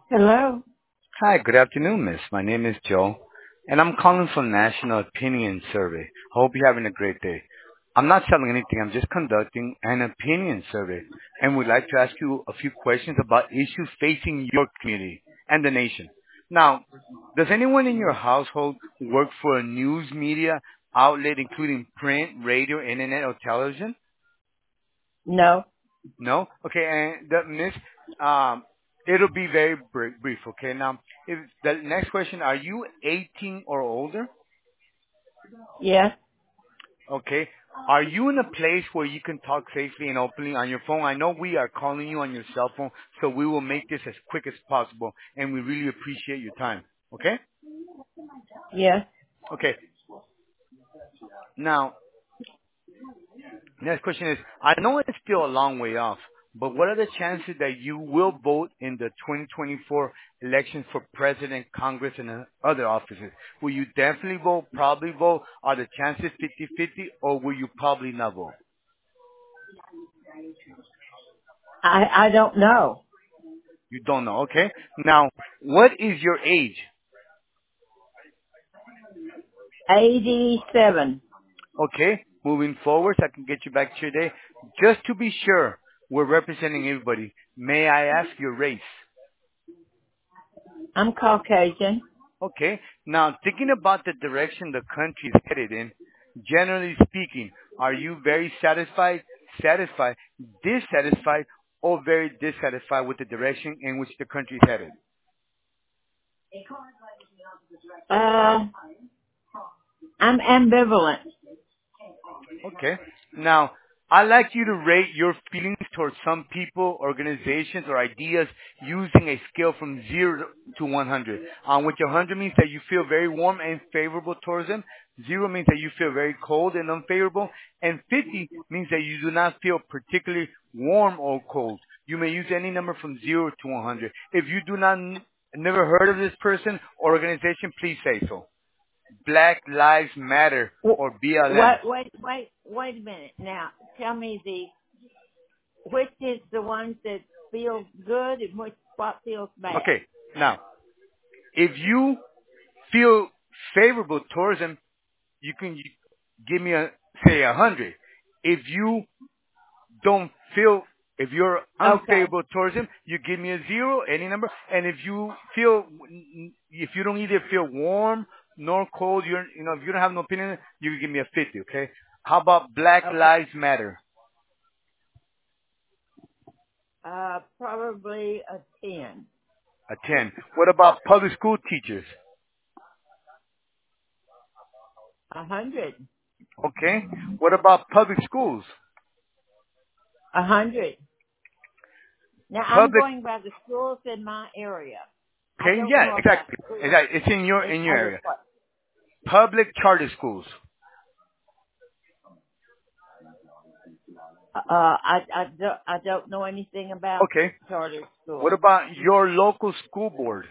Hello. Hi, good afternoon, miss. My name is Joe, and I'm calling from National Opinion Survey. Hope you're having a great day. I'm not selling anything. I'm just conducting an opinion survey, and would like to ask you a few questions about issues facing your community and the nation. Now, does anyone in your household work for a news media outlet, including print, radio, internet, or television? No. No? Okay, and miss, um, it'll be very brief, okay? Now, if the next question, are you 18 or older? Yes. Okay. Are you in a place where you can talk safely and openly on your phone? I know we are calling you on your cell phone, so we will make this as quick as possible, and we really appreciate your time. Okay? Yes. Okay. Now, next question is, I know it's still a long way off, but what are the chances that you will vote in the 2024 elections for president, Congress, and other offices? Will you definitely vote, probably vote? Are the chances 50-50, or will you probably not vote? I don't know. You don't know, okay? Now, what is your age? 87. Okay, moving forward, so I can get you back to your day. Just to be sure, we're representing everybody. May I ask your race? I'm Caucasian. Okay. Now, thinking about the direction the country is headed in, generally speaking, are you very satisfied, dissatisfied, or very dissatisfied with the direction in which the country is headed? Uh, I'm ambivalent. Okay. Now, I'd like you to rate your feelings towards some people, organizations, or ideas using a scale from 0 to 100, on which 100 means that you feel very warm and favorable towards them, 0 means that you feel very cold and unfavorable, and 50 means that you do not feel particularly warm or cold. You may use any number from 0 to 100. If you do not never heard of this person or organization, please say so. Black Lives Matter W- or BLM. wait a minute. Now, tell me which is the ones that feel good and what feels bad. Okay, now, if you feel favorable towards them, you can give me say 100. If you don't feel, if you're Okay. unfavorable towards them, you give me a 0, any number. And if you feel, if you don't either feel warm nor cold, if you don't have no opinion, you can give me a 50, okay? How about Black Okay. Lives Matter? Probably a 10. A 10. What about public school teachers? 100. Okay. What about public schools? 100. Now, I'm Public. going by the schools in my area. I Okay, don't yeah, know about exactly. schools Exactly. It's in your in other area. places. Public charter schools. I don't know anything about Okay. charter What schools. about your local school board?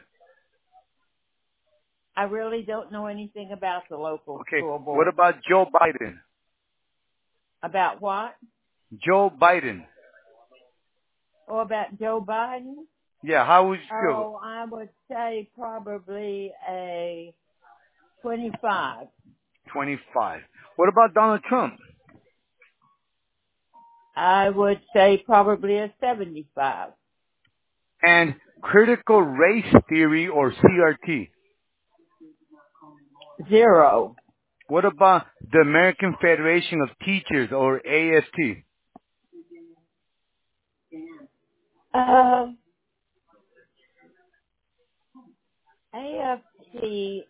I really don't know anything about the local Okay. school What board. about Joe Biden? About what? Joe Biden. Oh, about Joe Biden? Yeah, how would you feel? Oh, I would say probably a 25. 25. What about Donald Trump? I would say probably a 75. And critical race theory or CRT? 0. What about the American Federation of Teachers or AFT? Uh, AFT,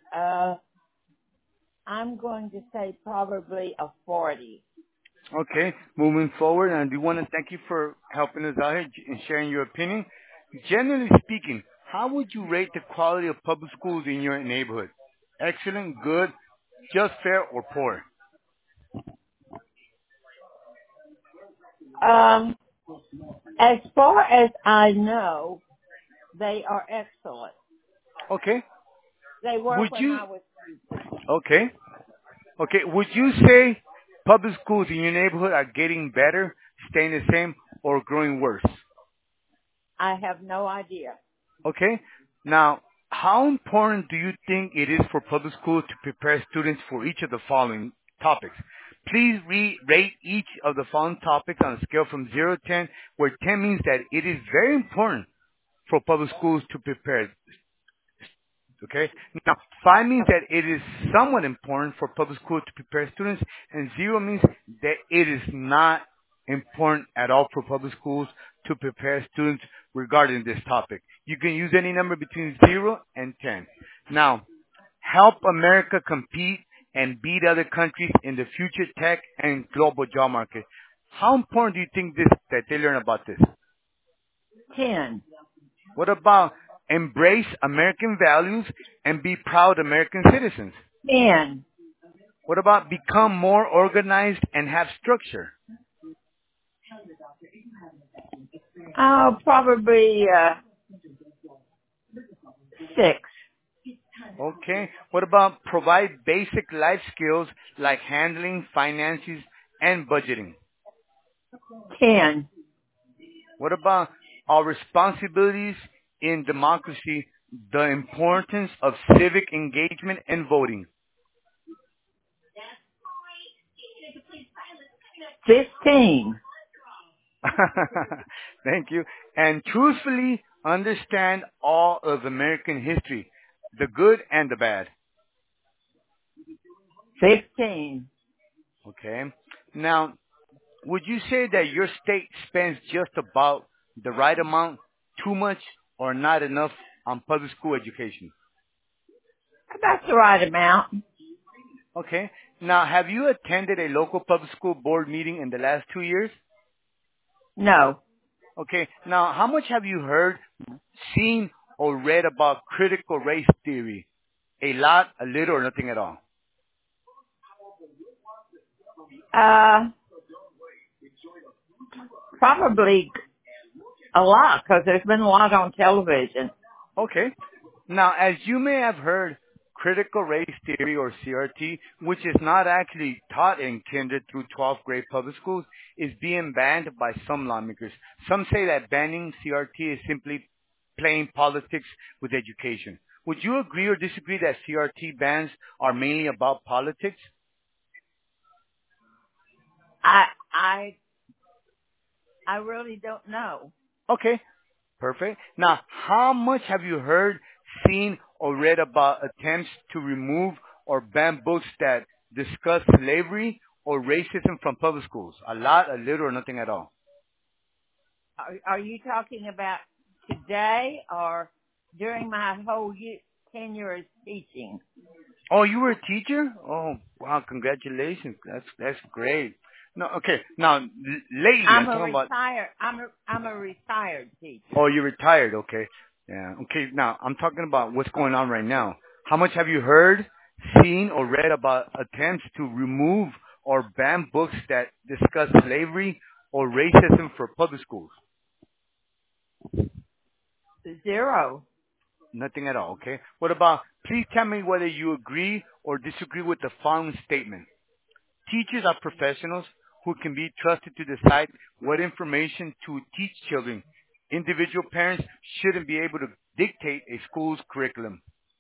I'm going to say probably a 40. Okay, moving forward, and I do want to thank you for helping us out here and sharing your opinion. Generally speaking, how would you rate the quality of public schools in your neighborhood? Excellent, good, just fair, or poor? Um, as far as I know, they are excellent. Okay, They were would when you, I was teaching. okay, okay, would you say public schools in your neighborhood are getting better, staying the same, or growing worse? I have no idea. Okay. Now, how important do you think it is for public schools to prepare students for each of the following topics? Please rate each of the following topics on a scale from 0 to 10, where 10 means that it is very important for public schools to prepare. Okay? Now, 5 means that it is somewhat important for public school to prepare students, and 0 means that it is not important at all for public schools to prepare students regarding this topic. You can use any number between 0 and 10. Now, help America compete and beat other countries in the future tech and global job market. How important do you think that they learn about this? 10. What about embrace American values and be proud American citizens? 10. What about become more organized and have structure? Oh, probably 6. Okay. What about provide basic life skills like handling finances and budgeting? 10. What about our responsibilities in democracy, the importance of civic engagement and voting? 15. Thank you. And truthfully understand all of American history, the good and the bad. 15. Okay. Now, would you say that your state spends just about the right amount, too much, or not enough on public school education? That's the right amount. Okay. Now, have you attended a local public school board meeting in the last 2 years? No. Okay. Now, how much have you heard, seen, or read about critical race theory? A lot, a little, or nothing at all? Probably a lot, because there's been a lot on television. Okay. Now, as you may have heard, critical race theory, or CRT, which is not actually taught in kinder through 12th grade public schools, is being banned by some lawmakers. Some say that banning CRT is simply playing politics with education. Would you agree or disagree that CRT bans are mainly about politics? I really don't know. Okay, perfect. Now, how much have you heard, seen, or read about attempts to remove or ban books that discuss slavery or racism from public schools? A lot, a little, or nothing at all? Are you talking about today or during my whole tenure as teaching? Oh, you were a teacher? Oh, wow, congratulations. That's great. No, okay. Now, lately, I'm talking about... I'm a retired teacher. Oh, you're retired. Okay. Yeah. Okay. Now, I'm talking about what's going on right now. How much have you heard, seen, or read about attempts to remove or ban books that discuss slavery or racism for public schools? 0. Nothing at all. Okay. What about, please tell me whether you agree or disagree with the following statement. Teachers are professionals who can be trusted to decide what information to teach children. Individual parents shouldn't be able to dictate a school's curriculum.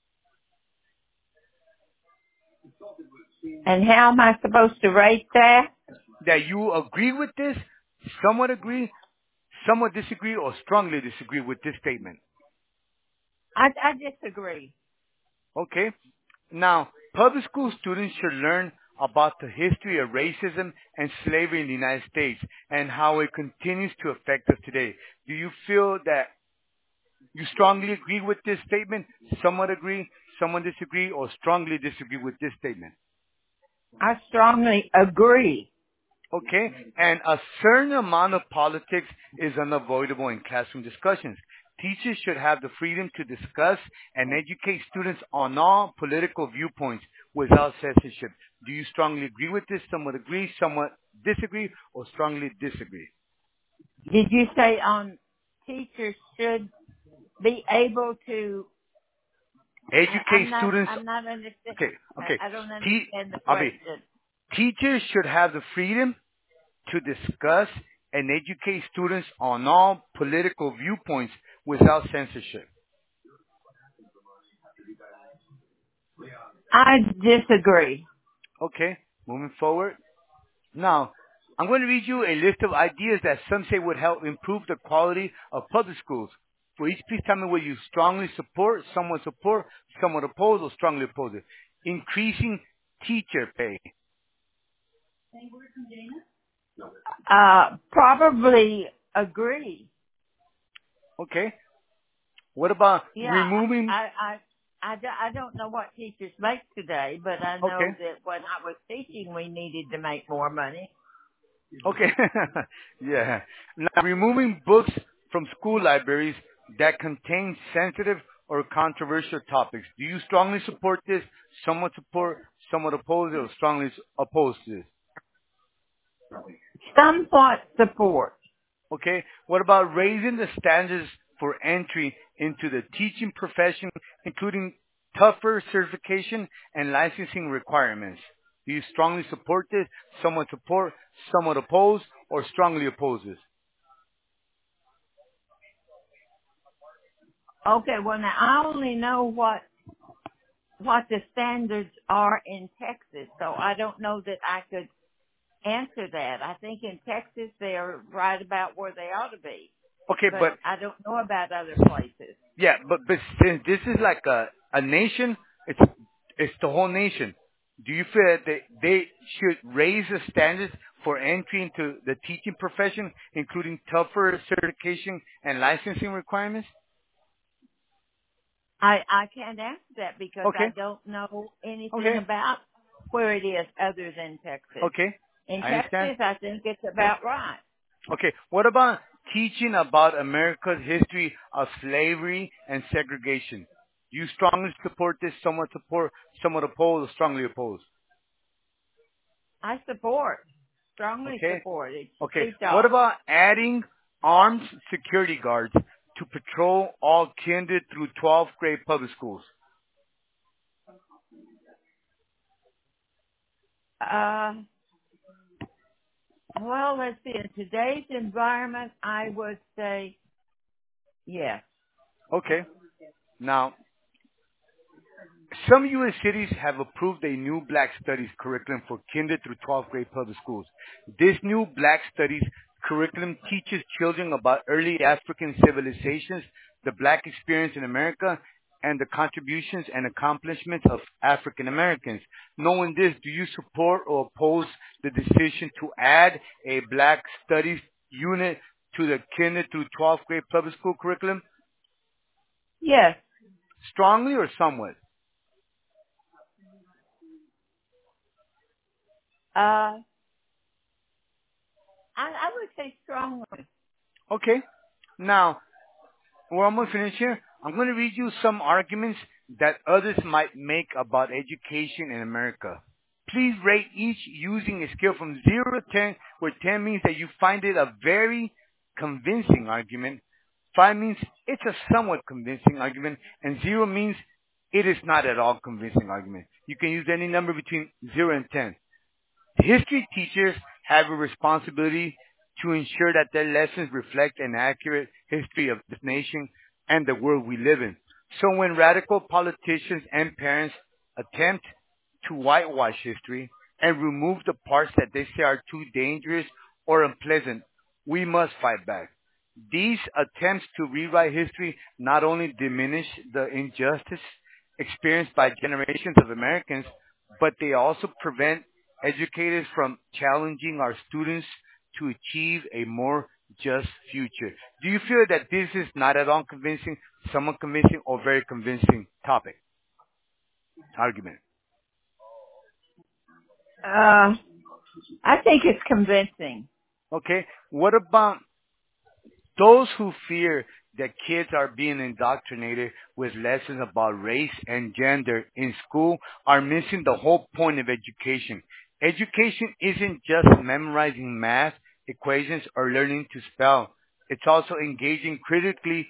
And how am I supposed to rate that? That you agree with this, somewhat agree, somewhat disagree, or strongly disagree with this statement. I disagree. Okay. Now, public school students should learn about the history of racism and slavery in the United States and how it continues to affect us today. Do you feel that you strongly agree with this statement, somewhat agree, somewhat disagree, or strongly disagree with this statement? I strongly agree. Okay? And a certain amount of politics is unavoidable in classroom discussions. Teachers should have the freedom to discuss and educate students on all political viewpoints without censorship. Do you strongly agree with this, somewhat agree, somewhat disagree, or strongly disagree? Did you say teachers should be able to educate students? I'm not understanding. Okay. I don't understand the question. Teachers should have the freedom to discuss and educate students on all political viewpoints without censorship. I disagree. Okay, moving forward. Now, I'm going to read you a list of ideas that some say would help improve the quality of public schools. For each, please tell me whether you strongly support, somewhat oppose, or strongly oppose it. Increasing teacher pay. Probably agree. Okay. What about Yeah, removing? I don't know what teachers make today, but I Okay. know that when I was teaching, we needed to make more money. Okay. Yeah. Now, removing books from school libraries that contain sensitive or controversial topics. Do you strongly support this? Somewhat oppose it, or strongly oppose this? Somewhat support. Okay. What about raising the standards for entry into the teaching profession, including tougher certification and licensing requirements? Do you strongly support this? Somewhat oppose, or strongly oppose this? Okay, well now I only know what the standards are in Texas, so I don't know that I could answer that. I think in Texas they're right about where they ought to be, Okay, but but I don't know about other places. yeah, but since this is like a nation, it's it's the whole nation. Do you feel that they should raise the standards for entry into the teaching profession, including tougher certification and licensing requirements? I can't answer that because I Okay, don't know anything okay, about where it is other than Texas. okay. In I understand. Texas, I think it's about right. Okay, what about teaching about America's history of slavery and segregation? Do you strongly support, somewhat oppose, or strongly oppose? I support, strongly Okay. support. It should Okay. be What taught. about adding armed security guards to patrol all kinder through 12th grade public schools? Uh, well, let's see. In today's environment, I would say yes. Okay. Now, some U.S. cities have approved a new Black Studies curriculum for kinder through 12th grade public schools. This new Black Studies curriculum teaches children about early African civilizations, the Black experience in America, and the contributions and accomplishments of African Americans. Knowing this, do you support or oppose the decision to add a Black Studies unit to the kinder through 12th grade public school curriculum? Yes. Strongly or somewhat? Uh, I would say strongly. Okay. Now, we're almost finished here. I'm going to read you some arguments that others might make about education in America. Please rate each using a scale from 0 to 10, where 10 means that you find it a very convincing argument, 5 means it's a somewhat convincing argument, and 0 means it is not at all convincing argument. You can use any number between 0 and 10. History teachers have a responsibility to ensure that their lessons reflect an accurate history of this nation and the world we live in. So when radical politicians and parents attempt to whitewash history and remove the parts that they say are too dangerous or unpleasant, we must fight back. These attempts to rewrite history not only diminish the injustice experienced by generations of Americans, but they also prevent educators from challenging our students to achieve a more just future. Do you feel that this is not at all convincing, somewhat convincing, or very convincing topic, argument? Uh, I think it's convincing. Okay. What about those who fear that kids are being indoctrinated with lessons about race and gender in school are missing the whole point of education. Education isn't just memorizing math, equations, or learning to spell. It's also engaging critically,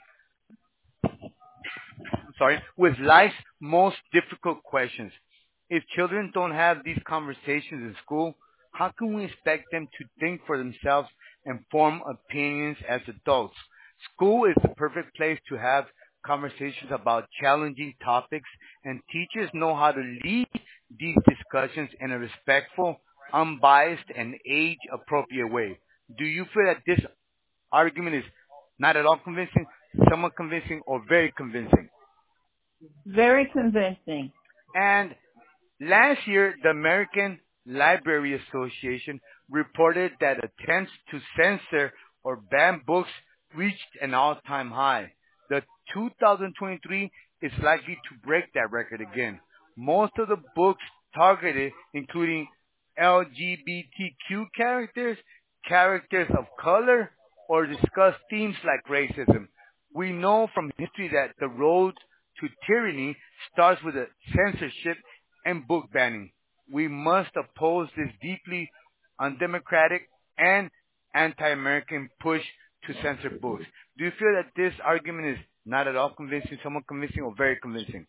with life's most difficult questions. If children don't have these conversations in school, how can we expect them to think for themselves and form opinions as adults? School is the perfect place to have conversations about challenging topics, and teachers know how to lead these discussions in a respectful, unbiased, and age-appropriate way. Do you feel that this argument is not at all convincing, somewhat convincing, or very convincing? Very convincing. And last year, the American Library Association reported that attempts to censor or ban books reached an all-time high. The 2023 is likely to break that record again. Most of the books targeted, including LGBTQ characters, characters of color, or discuss themes like racism. We know from history that the road to tyranny starts with a censorship and book banning. We must oppose this deeply undemocratic and anti-American push to censor books. Do you feel that this argument is not at all convincing, somewhat convincing, or very convincing?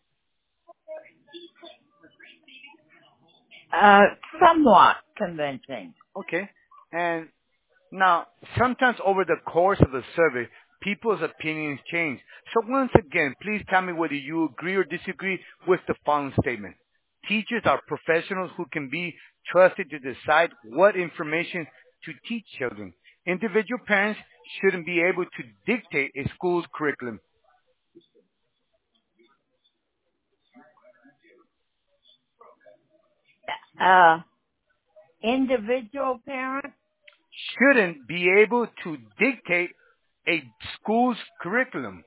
Somewhat convincing. Okay. And now, sometimes over the course of the survey, people's opinions change. So once again, please tell me whether you agree or disagree with the following statement. Teachers are professionals who can be trusted to decide what information to teach children. Individual parents shouldn't be able to dictate a school's curriculum. Individual parents? Shouldn't be able to dictate a school's curriculum.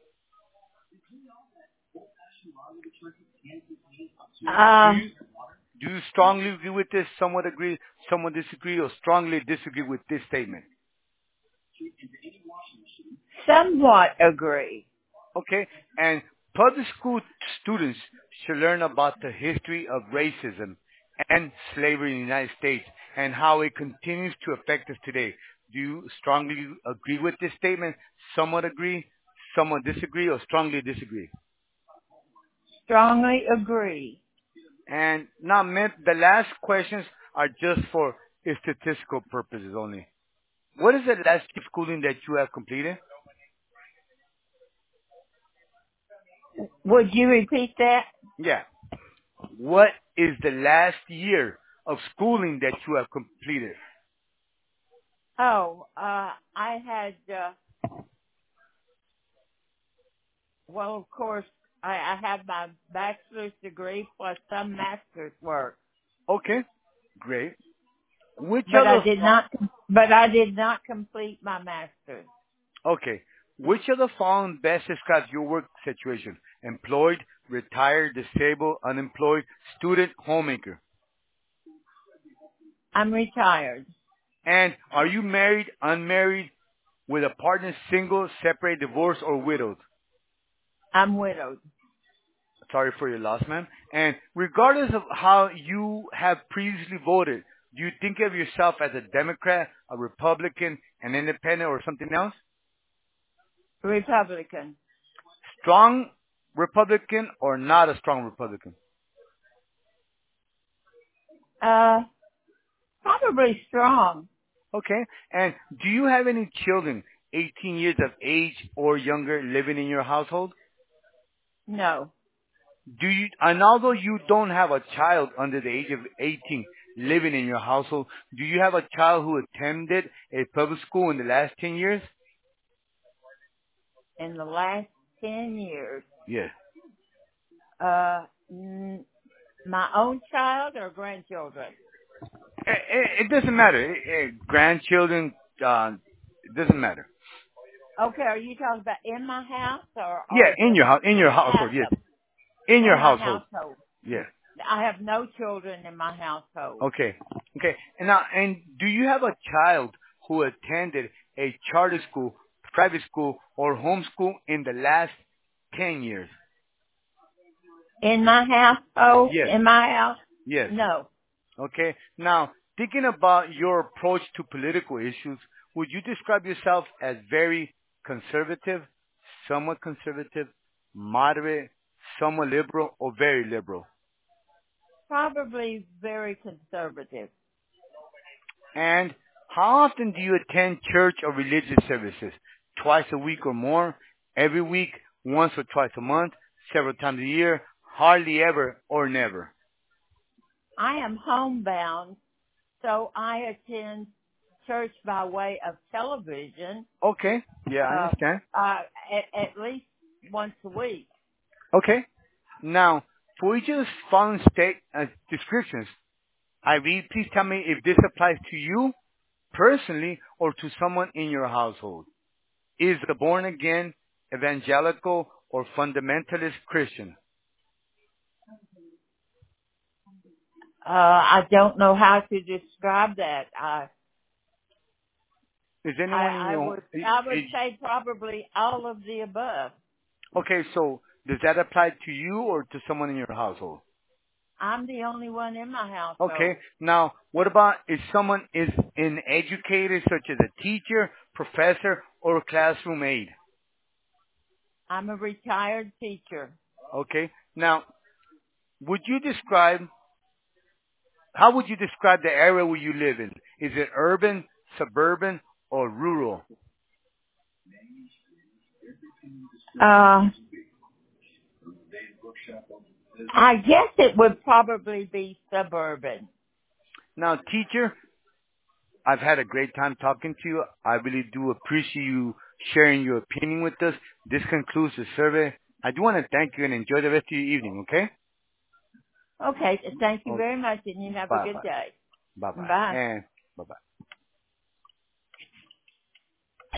Do you strongly agree with this, somewhat agree, somewhat disagree, or strongly disagree with this statement? Somewhat agree. Okay, and public school students should learn about the history of racism and slavery in the United States and how it continues to affect us today. Do you strongly agree with this statement, somewhat agree, somewhat disagree, or strongly disagree? Strongly agree. And now, the last questions are just for statistical purposes only. What is the last schooling that you have completed? Would you repeat that? Yeah. What is the last year of schooling that you have completed? Oh, I had, well, of course, I have my bachelor's degree plus some master's work. Okay, great. But I did not complete my master's. Okay. Which of the following best describes your work situation? Employed, retired, disabled, unemployed, student, homemaker. I'm retired. And are you married, unmarried, with a partner, single, separated, divorced, or widowed? I'm widowed. Sorry for your loss, ma'am. And regardless of how you have previously voted, do you think of yourself as a Democrat, a Republican, an independent, or something else? Republican. Strong Republican or not a strong Republican? Probably strong. Okay. And do you have any children 18 years of age or younger living in your household? No. And although you don't have a child under the age of 18 living in your household, do you have a child who attended a public school in the last 10 years? In the last 10 years? Yes. My own child or grandchildren? It doesn't matter. Grandchildren, it doesn't matter. Okay, are you talking about in my house or? Yeah, in your house, in your household, yes. In your household. Yeah. I have no children in my household. Okay. Okay. And do you have a child who attended a charter school, private school, or homeschool in the last 10 years? In my household? Yes. In my house? Yes. No. Okay. Now, thinking about your approach to political issues, would you describe yourself as very conservative, somewhat conservative, moderate, somewhat liberal, or very liberal? Probably very conservative. And how often do you attend church or religious services? Twice a week or more? Every week? once or twice a month, several times a year, hardly ever, or never? I am homebound, so I attend church by way of television, Okay. Yeah, I uh, understand. at least once a week. Okay. Now, for each of the following descriptions I read, please tell me if this applies to you personally or to someone in your household. Is a born again, evangelical, or fundamentalist Christian? I don't know how to describe that. Is anyone in I would say probably all of the above. okay, so does that apply to you or to someone in your household? I'm the only one in my household. Okay. Now, what about if someone is an educator, such as a teacher, professor, or classroom aide? I'm a retired teacher. Okay. Now, would you describe, how would you describe the area where you live in? Is it urban, suburban, or rural? Uh, I guess it would probably be suburban. Now, teacher, I've had a great time talking to you. I really do appreciate you sharing your opinion with us. This concludes the survey. I do want to thank you and enjoy the rest of your evening, okay? Okay, thank you Okay. very much, and you have a good Bye-bye. day. Bye-bye. Bye. And bye-bye.